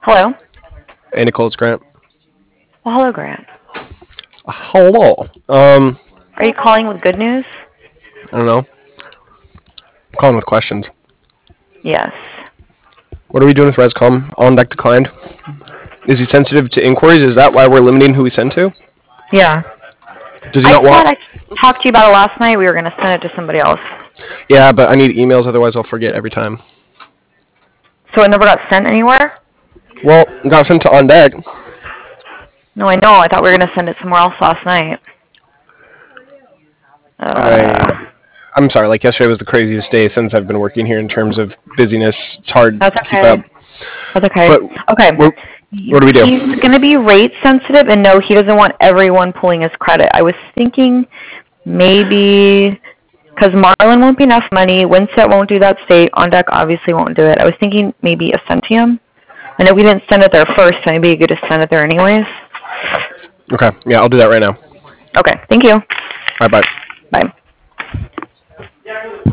Hello? Hey, Nicole, it's Grant. Well, hello, Grant. Hello. Are you calling with good news? I don't know. I'm calling with questions. Yes. What are we doing with Rescom? On deck declined. Is he sensitive to inquiries? Is that why we're limiting who we send to? Yeah. Does he I not thought want? I talked to you about it last night. We were going to send it to somebody else. Yeah, but I need emails, otherwise I'll forget every time. So it never got sent anywhere? Well, it got sent to on deck. No, I know. I thought we were going to send it somewhere else last night. I, I'm sorry. Like yesterday was the craziest day since I've been working here in terms of busyness. It's hard That's to keep okay. up. That's okay. But Okay. what do we do? He's going to be rate sensitive, and no, he doesn't want everyone pulling his credit. I was thinking maybe because Marlin won't be enough money, Windset won't do that state, On Deck obviously won't do it. I was thinking maybe Ascentium. I know we didn't send it there first, so maybe you could just send it there anyways. Okay. Yeah, I'll do that right now. Okay, thank you. All right, bye. Bye.